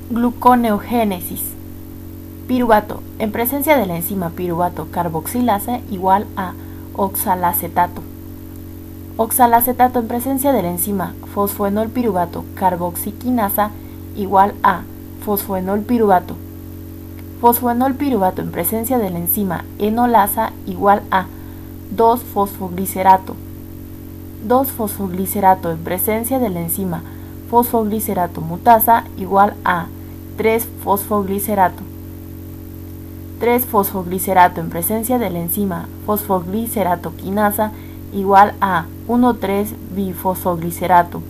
Gluconeogénesis. Piruvato. En presencia de la enzima piruvato carboxilasa igual a oxalacetato. Oxalacetato en presencia de la enzima fosfoenolpiruvato carboxiquinasa igual a fosfoenolpiruvato. Fosfoenolpiruvato en presencia de la enzima enolasa igual a 2-fosfoglicerato. 2-fosfoglicerato en presencia de la enzima fosfoglicerato mutasa igual a 3-fosfoglicerato. 3-fosfoglicerato en presencia de la enzima fosfoglicerato quinasa igual a 1,3-bifosfoglicerato.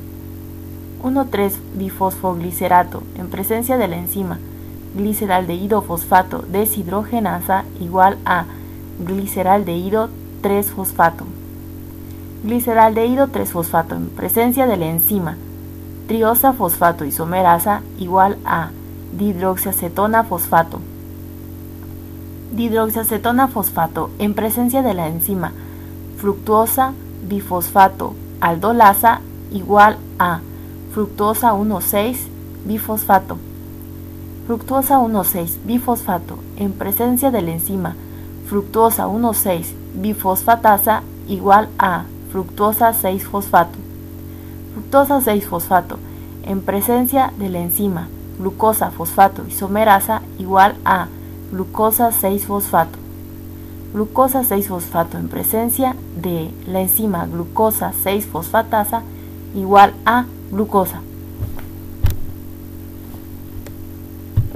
1,3-bifosfoglicerato en presencia de la enzima gliceraldehído fosfato deshidrogenasa igual a gliceraldehído 3-fosfato. Gliceraldehído 3-fosfato en presencia de la enzima triosa fosfato isomerasa igual a dihidroxiacetona fosfato. Dihidroxiacetona fosfato en presencia de la enzima fructuosa bifosfato aldolasa igual a fructuosa 1,6-bifosfato. Fructuosa 1,6-bifosfato en presencia de la enzima fructuosa 1,6-bifosfatasa igual a fructuosa 6-fosfato. Fructosa 6-fosfato en presencia de la enzima glucosa fosfato isomerasa igual a glucosa 6-fosfato. Glucosa 6-fosfato en presencia de la enzima glucosa 6-fosfatasa igual a glucosa.